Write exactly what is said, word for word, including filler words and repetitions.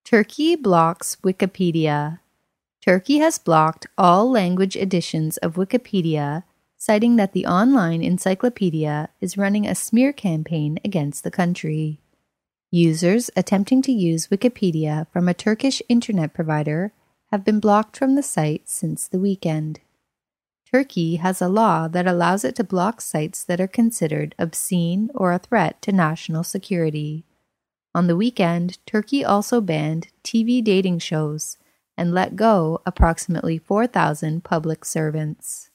Turkey blocks Wikipedia. Turkey has blocked all language editions of Wikipedia, citing that the online encyclopedia is running a smear campaign against the country. Users attempting to use Wikipedia from a Turkish internet provider have been blocked from the site since the weekend. Turkey has a law that allows it to block sites that are considered obscene or a threat to national security. On the weekend, Turkey also banned T V dating shows and let go approximately four thousand public servants.